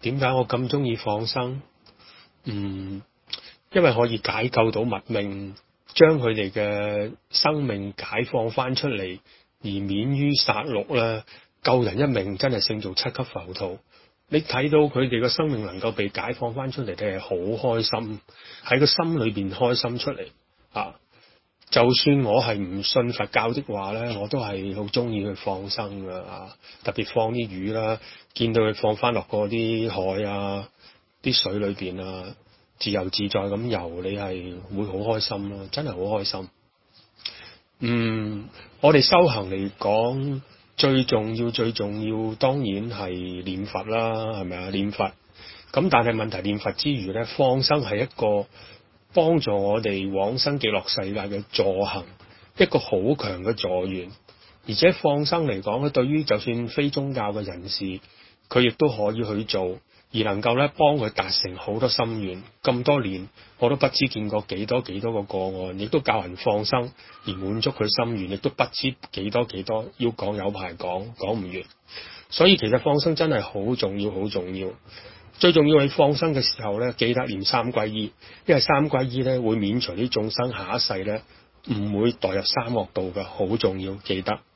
點解我咁中意放生？因為可以解救到物命，將佢哋嘅生命解放翻出嚟，而免於殺戮啦。救人一命真係勝造七級浮屠。你睇到佢哋嘅生命能夠被解放翻出嚟，你係好開心，喺個心裏邊開心出嚟啊！就算我係唔信佛教的話咧，我都係好中意去放生噶啊！特別放啲魚啦，見到佢放翻落嗰啲海啊、啲水裏邊啊，自由自在咁游，你係會好開心咯，真係好開心。我哋修行嚟講，最重要當然係念佛啦，係咪啊？念佛。咁但係問題念佛之餘咧，放生係一個幫助我哋往生極樂世界嘅助行，一個好強嘅助緣。而且放生嚟講咧，對於就算非宗教嘅人士，佢亦都可以去做，而能夠咧幫佢達成好多心願。咁多年我都不知見過幾多個個案，亦都教人放生而滿足佢心願，亦都不知幾多，要講有排講唔完。所以其實放生真係好重要，好重要。最重要係放生嘅時候咧，記得念三皈依，因為三皈依咧會免除啲眾生下一世咧唔會墮入三惡道嘅，好重要，記得。